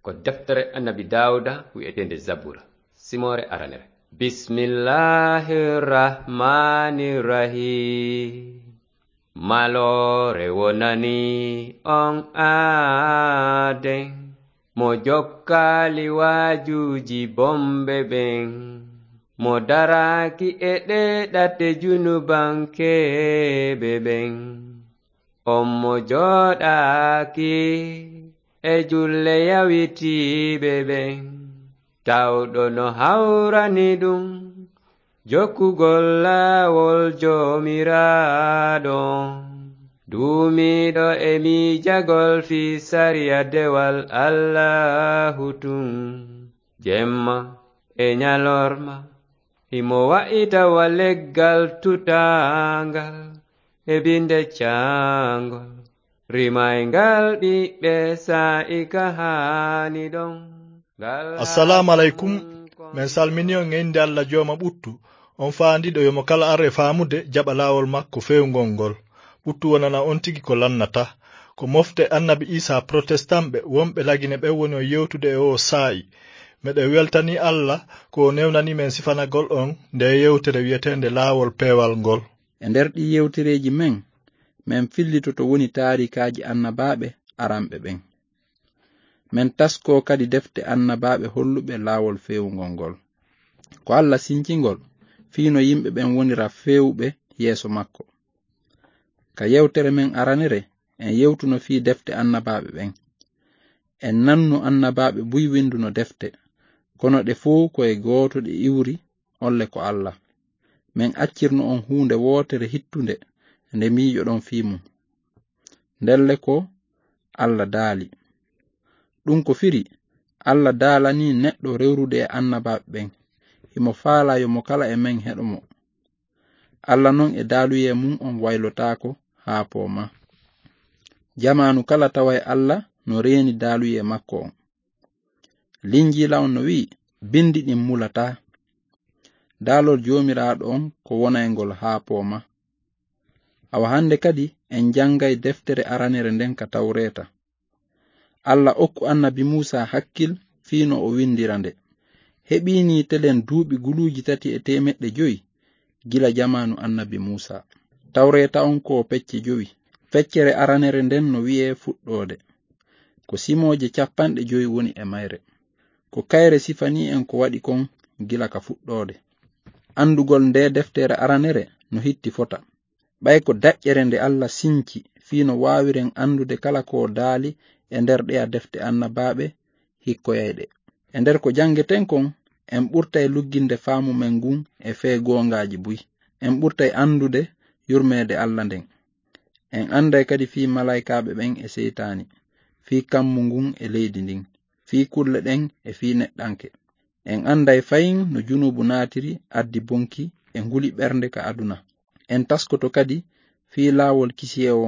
ko deftere annabi Dawuda wi'etende Zabura simore aranere. Bismillahirrahmanirrahim. Malore wonani on Aden mo jokkali wajuji bombe ben mo daraki e ɗeɗate junubankebe ben on mo joɗaki e julle yawitiɓe ben tawɗo no hawrani ɗum jokkugol laawol jomiraɗo duumiɗo e miijagol fi sariya dewal Allahu tun jemma e nyalorma himo wa'itawa leggal tutangal e binde cangol rimaygal ɓiɓɓe sa'ika hani ɗon. Assalamu alaikum. Men salmini on inde Allah joma ɓuttu on faandiɗo yomo kala arre faamude jaɓa laawol makko fewngol ngol ɓuttu wonana on tigi ko lannata ko mofte annabi Isa protestanɓe wonɓe lagine ɓe woni o yewtude e o saa'i meɗe weltani Allah ko newnani men sifanagol on nde yewtere wiyetende laawol peewal ngol. E nder ɗi yewtereji men fillitoto woni taarikaji annabaɓe aramɓe ɓen. Men tasko kadi defte annabaɓe holluɓe laawol fewngol ngol ko Allah sincingol fiino yimɓe ɓen wonira fewɓe yeeso makko. Ka yewtere men aranere en yewtuno fi defte annabaɓe ɓen. En nannu annabaɓe buy winduno defte kono ɗe fuu koye gooto ɗe iwri olle ko Allah. Men accirno on hunde wotere hittunde nde miijoɗon fi mum ndelle ko Allah daali. Ɗum ko firi Allah daalani neɗɗo rewrude e annabaɓe ɓen himo faala yomo kala e men heɗo mo. Allah non e daaluye mum on waylotako haa pooma. Jamanu kala tawa e Allah no reeni daaluye makko on. Linjila on no wi bindi ɗin mulata. Daalol jomiraɗo on ko wona e ngol haa pooma. Awa hande kadi en jangay deftere aranere nden ka Tawreta. Allah okku annabi Musa hakkil fiino o windira nde. Heɓini telen duuɓi guluuji 350 gila jamanu annabi Musa. Tawreta on ko pecce 5. Feccere aranere nden no wi'e fuɗɗode. Ko simoje 50 woni e mayre. Ko kayre sifani en ko waɗi kon gila ka fuɗɗode. Andugol nde deftere aranere no hitti fota. Ɓay ko daƴƴere nde Allah sinci fiino wawiren andude kala ko daali e nder ɗeya defte annabaɓe hikkoyayɗe. E nder ko jangeten kon en ɓurtay lugginde faamu men ngun e fee gongaji buy. En ɓurtay andude yurmede Allah nden. En anday kadi fi malaikaɓe ɓen e seytani, fi kammu ngun e leydi ndin, fi kulle ɗen e fi neɗɗanke. En anday fayin no junubu naatiri addi bonki e nguli ɓernde ka aduna. En taskoto kadi fi laawol kisiyewol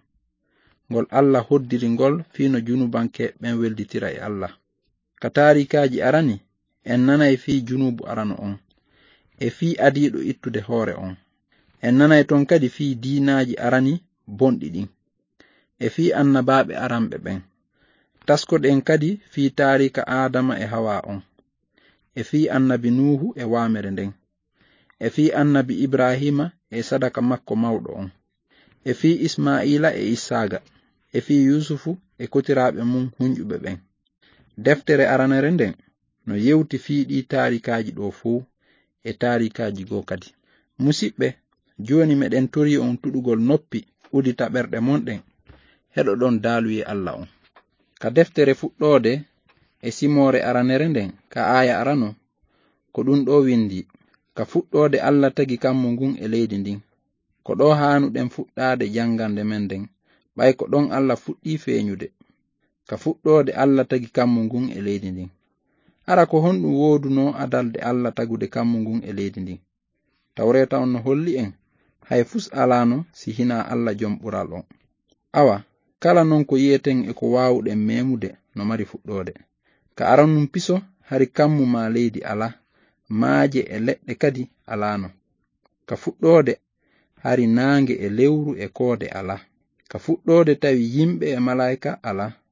ngol Allah hoddiri ngol fi no junubanke ɓen welditira e Allah. Ka taarikaji arani en nanay fi junubu arano on e fi adiɗo ittude hoore on. En nanay ton kadi fi diinaji arani bonɗi ɗin e fi annabaɓe aramɓe ɓen. Taskoɗen kadi fi taarika Adama e Hawa on e fi annabi Nuhu e waamere nden e fi annabi Ibrahima e sadaka makko mawɗo on e fi Ismaila e Isaga e fi Yusufu e kotiraɓe mum hunƴuɓe ɓen. Deftere aranere nden no yewti fiiɗi taarikaji ɗo fuu e taarikaji go kadi. Musidɓe, joni meɗen tori on tuɗugol noppi udita ɓerɗe monɗen heɗo ɗon daaluye Allah on. Ka deftere fuɗɗode e simore aranere nden ka aya arano ko ɗum ɗo windi: ka fuɗɗode Allah tagi kammu ngun e leydi ndin. Ko ɗo hanuɗen fuɗɗade jangande men nden ɓay ko ɗon Allah fuɗɗi feeñude. Ka fuɗɗode Allah tagi kammu ngun e leydi ndin. Ara ko honɗum woduno adalde Allah tagude kammu ngun e leydi ndin. Tawreta on no holli en hay fus alano si hina Allah jom ɓural on. Awa kala non ko yiyeten e ko wawuɗen memude no mari fuɗɗode. Ka aranum piso hari kammu ma leydi ala, maaje e leɗɗe kadi alano. Ka fuɗɗode hari naange e lewru e koode ala. Ka fuɗɗode tawi yimɓe e malaika ala,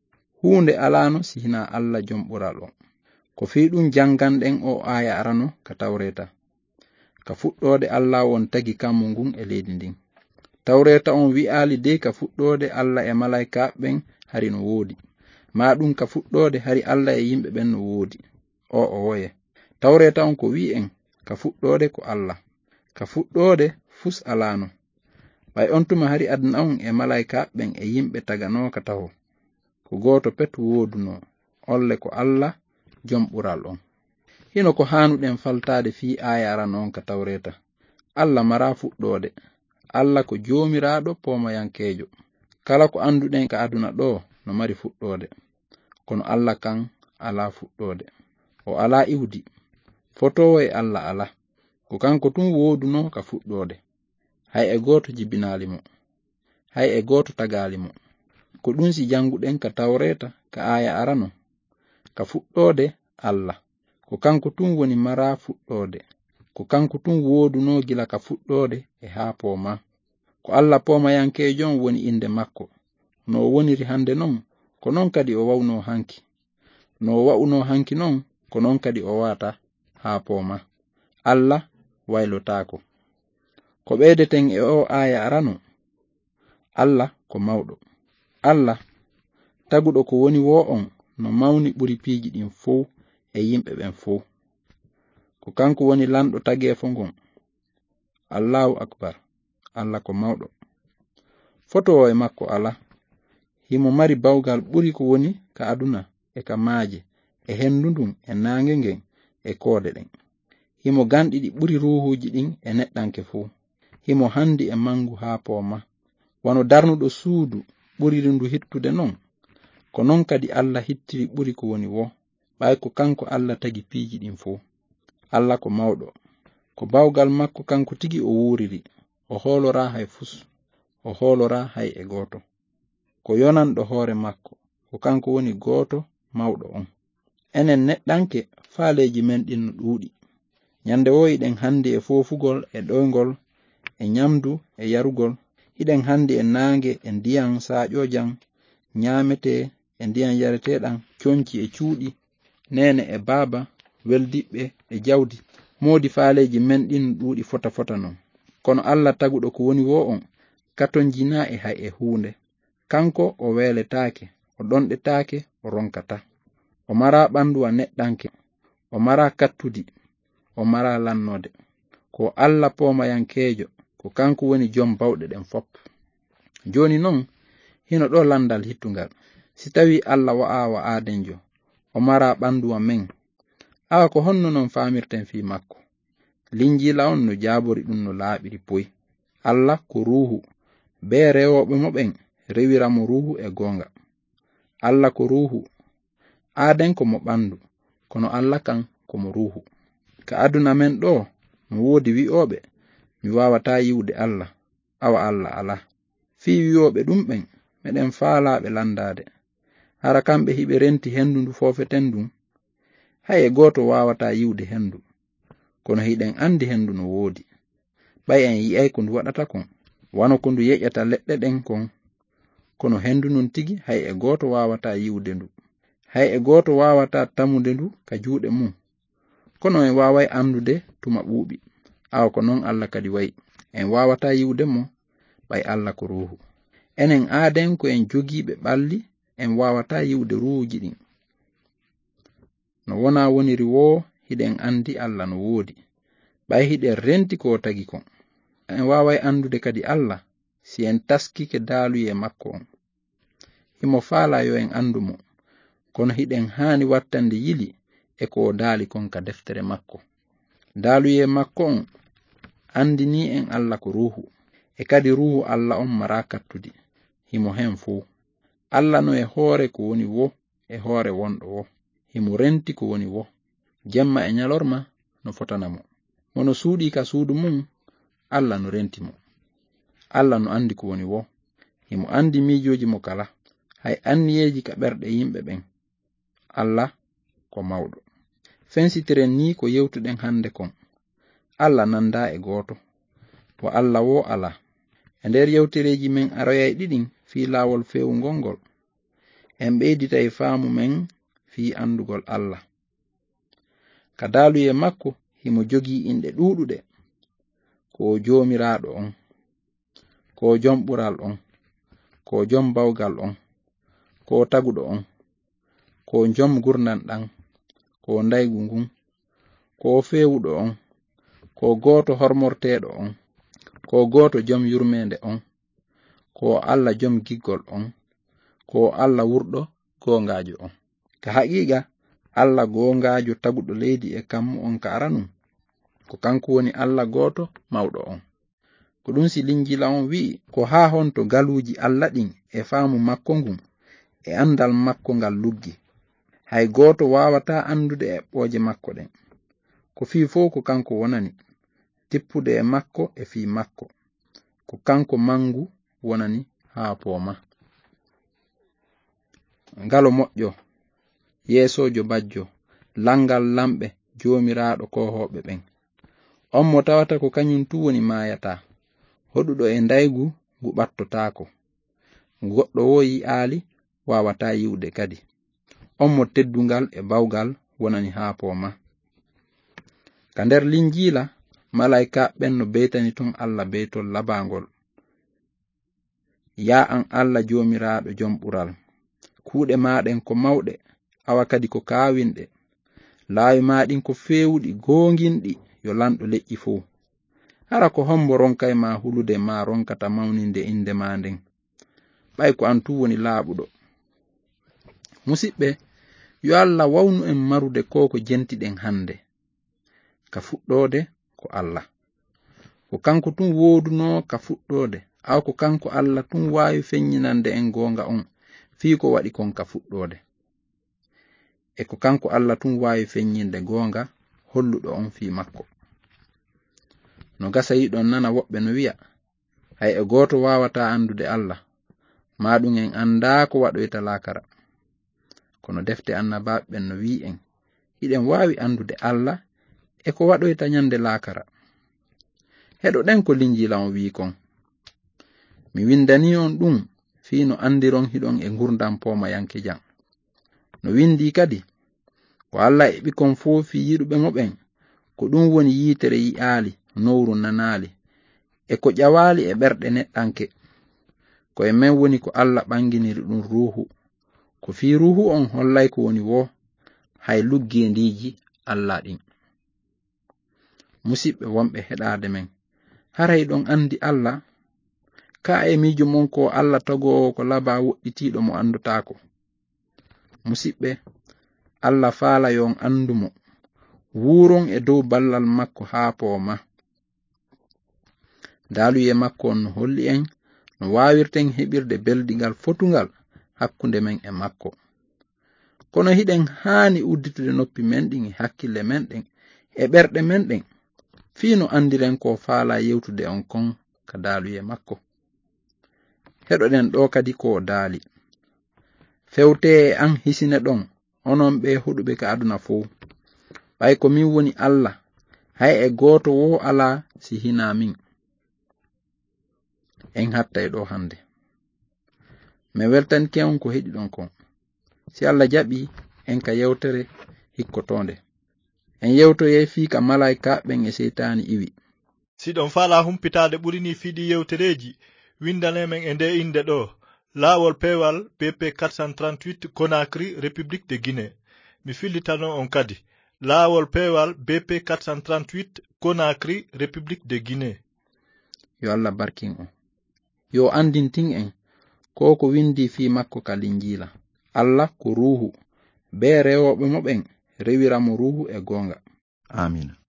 huunde alano sihina Allah jom ɓural o. Ko fi ɗum janganɗen o aya arano ka Tawreta. Ka fuɗɗode Allah won tagi kammu ngun e leydi ndin. Tawreta on wi'ali de ka fuɗɗode Allah e malaika ɓen hari no woodi. Ma ɗum ka fuɗɗode hari Allah e yimɓe ɓen no woodi. O woye. Tawreta on ko wi'en ka fuɗɗode ko Allah. Ka fuɗɗode fus alano. Ɓay on tuma hari adna on e malaika ɓen e yimɓe tagano ka taho. Ko goto pet wooduno. Olle ko Allah jom ɓural on. Hino ko hanuɗen faltade fi aya arano on ka Tawreta. Allah mara fuɗɗode. Allah ko joomiraɗo pomayankejo. Kala ko anduɗen ka aduna ɗo no mari fuɗɗode. Kono Allah kan ala fuɗɗode. O ala iwdi. Fotowo e Allah ala. Ko kanko tun wooduno ka fuɗɗode. Hay e goto jibinali mo. Hay e goto tagali mo. Ko ɗum si janguɗen ka Tawreta ka aya arano. Ka fuɗɗode Allah. Ko kanko tun woni mara fuɗɗode. Ko kanko tun wooduno gila ka fuɗɗode e haa pooma. Ko Allah pomayankejon woni inde makko. No woniri hande non, ko non kadi o wawno hanki. No wa'uno hanki non, ko non kadi o wata haa pooma. Allah waylotako. Ko ɓeydeten e o aya arano. Allah ko mawɗo. Allah taguɗo ko woni wo on no mawni ɓuri piiji ɗin fow e yimɓe ɓen fow. Ko kanko woni lanɗo tageefo ngon. Allahu akbar. Allah ko mawɗo. Fotowo e makko ala. Himo mari bawgal ɓuri ko woni ka aduna e ka maaje e hendundun e naange ngen e koode ɗen. Himo ganɗiɗi ɓuri ruhuji ɗin e neɗɗanke fow. Himo handi e mangu haa pooma. Wano darnuɗo suudu ɓuriri ndu hittude non. Ko non kadi Allah hittiri ɓuri ko woni wo. Ɓay ko kanko Allah tagi piiji ɗin fow. Allah ko mawɗo. Ko bawgal makko kanko tigi o wuriri. O hoolora hay fus. O hoolora hay e goto. Ko yonanɗo hoore makko. Ko kanko woni goto mawɗo on. Enen neɗɗanke faaleji men ɗin no ɗuuɗi. Nyande wo iɗen handi e fofugol e ɗoygol e nyamdu e yarugol. Iɗen handi e naange e ndiyam saaƴojan nyamete e ndiyam yareteɗan coñci e cuuɗi nene e baaba weldiɓɓe e jawdi. Moodi faaleji men ɗin ɗuuɗi fota non. Kono Allah taguɗo ko woni wo on katon jina e hay e huunde. Kanko o weletaake, o ɗonɗetaake, o ronkata. O mara ɓandu a neɗɗanke. O mara kattudi. O mara lannode. Ko Allah pomayankejo. Ko kanko woni jom bawɗe ɗen fop. Joni non hino ɗo landal hittungal. Si tawi Allah wa'adenjo. O mara ɓandu a men. Awa ko honno non famirten fi makko. Linjila on no jabori ɗum no laaɓiri poy. Allah ko ruhu. Be rewoɓe mo ɓen rewiramo ruhu e gonga. Allah ko ruhu. Aden ko mo ɓandu. Kono Allah kan ko mo ruhu. Ka aduna men ɗo no woodi wi'oɓe mi wawata yiwde Allah. Awa Allah ala. Fi wi'oɓe ɗum ɓen meɗen faalaɓe landade. Hara kamɓe hiɓe renti hendu ndu fofeten ɗum. Hay e goto wawata yiwde hendu. Kono hiɗen andi hendu no woodi. Ɓay en yi'ay ko ndu waɗata kon. Wano ko ndu yeƴata leɗɗe ɗen kon. Kono hendu nun tigi hay e goto wawata yiwde ndu. Hay e goto wawata tamude ndu ka juuɗe mum. Kono en waway andude tuma ɓuuɓi. Awa ko non Allah kadi wayi. En wawata yiwde mo. Ɓay Allah ko ruhu. Enen aaden ko en jogiiɓe ɓalli en wawata yiwde ruhuji ɗin. No wona woniri wo hiɗen andi Allah no woodi. Ɓay hiɗen renti ko tagi kon. En waway andude kadi Allah si en taskike daaluye makko on. Himo faala yo en andu mo. Kono hiɗen haani wattande yili e ko daali kon ka deftere makko. Daaluye makko on andini en Allah ko ruhu. E kadi ruhu Allah on mara kattudi. Himo hen fuu. Allah no e hoore ko woni wo e hoore wonɗo wo. Himo renti ko woni wo. Jemma e nyalorma no fotanamo. Mono suuɗi ka suudu mum Allah no renti mo. Allah no andi ko woni wo. Himo andi miijoji mo kala. Hay anniyeji ka ɓerɗe yimɓe ɓen. Allah ko mawɗo. Fensitiren ni ko yewtuɗen hande kon. Allah nanda e goto. Wa Allah wo ala. E nder yewtereji men aroyay ɗiɗin fi laawol fewugol ngol. en ɓeydita e faamu men fii andugol Allah. Ka daaluye makko himo jogii inɗe ɗuuɗuɗe, ko joomiraaɗo on, ko jomɓural on, ko jom bawgal on, ko taguɗo on, ko jom gurnan ɗan, ko ndaygu ngun, ko feewuɗo on, ko gooto hormorteeɗo on, ko gooto jom yurmende on, ko Allah jom giggol on, ko Allah wurɗo goongaajo on. Ka haqiiqa Allah goongaajo taguɗo leydi e kammu on ka aranum, ko kanko woni Allah gooto mawɗo on. Ko ɗum si Linjila on wi'i ko haa honto galuuji Allah ɗin e faamu makko ngun e andal makko ngal luggi. Hay gooto waawata andude eɓɓooje makko ɗen. Ko fii fof ko kanko wonani, tippude e makko e fii makko, ko kanko mangu wonani haa pooma. Ngalo moƴƴo, yeesojo bajjo, langal lamɓe, joomiraaɗo kohoɓe ɓen. On mo tawata ko kañum tu woni maayata, hoɗuɗo e ndaygu ngu ɓattotaako, goɗɗo wo yi'aali wawata yiwde kadi. On mo teddungal e bawgal wonani haa pooma. Ka nder Linjiila malaika ɓen no beytani tun Allah beytol labangol. Ya an Allah joomiraaɗo jom ɓural, kuuɗe maɗen ko mawɗe, awa kadi ko kaawinɗe, laawi maɗin ko feewuɗi goonginɗi yo lanɗo leƴƴi fuu. Hara ko hombo ronkay ma hulude ma ronkata mawninde inde ma nden, ɓay ko an tu woni laaɓuɗo. Musidɓe, yo Allah wawnu en marude ko jentiɗen hande. Ka fuɗɗode ko Allah, ko kanko tun wooduno ka fuɗɗode, aw ko kanko Allah tun waawi feññinande en goonga on fii ko waɗi kon ka fuɗɗode, e ko kanko Allah tun waawi feññinde goonga holluɗo on fii makko. No gasa yiɗon nana woɓɓe no wi'a, hay e gooto wawata andude Allah, maɗum en anda ko waɗoyta laakara. Kono defte annabaaɓe ɓen no wi'i en, hiɗen waawi andude Allah e ko waɗoyta nyande laakara. Heɗoɗen ko Linjiila on wi'i kon. Mi windani on ɗum fii no andiron hiɗon e ngurdam pooma yanke jam. No windi kadi, ko Allah e ɓikon fof fii yiɗuɓe mo ɓen, ko ɗum woni yiitere yi'aali, nowru nanaali, e ko ƴawaali e ɓerɗe neɗɗanke. Ko e men woni ko Allah ɓanginiri ɗum ruuhu, ko fii ruuhu on hollay ko woni wo, hay luggendiiji Allah ɗin. Musidɓe wonɓe heɗaade men, haray ɗon andi Allah, ka e miijo mon ko Allah tagowo ko laba woɗɗitiiɗo mo andutaako. Musidɓe, Allah faala yon andumo, wuuron e dow ballal makko haa pooma. Daaluye makko on no holli en no waawirten heɓirde beldigal fotungal hakkunde men e makko. Kono hiɗen haani udditude noppi men ɗin e hakkille men ɗen e ɓerɗe men ɗen, fii no andiren ko faala yewtude on kon ka daaluye makko. Heɗoɗen ɗo kadi ko daali. Fewte e an hisine ɗon, onon ɓe huɗuɓe ka aduna fuu. Ɓay ko min woni Allah, hay e gooto wo ala si hina min. En hattay ɗo hande. Mi weltanike on ko heɗi ɗon kon. Si Allah jaɓi en ka yewtere hikkotonde. En yewtoye fii ka malaika ɓen e seytaani iwi. Si ɗon faala humpitaade ɓurini fiiɗi yewtereji, windanemen e nde inde ɗo: Laawol peewal BP 438 Conakry, République de Guinée. Mi fillitano on kadi: Laawol peewal BP 438 Conakry, République de Guinée. Yo Allah barkin on. Yo andintin en ko windi fii makko ka Linjiila. Allah ko ruuhu, be rewoɓe mo ɓen rewira mo ruuhu e goonga. Amina.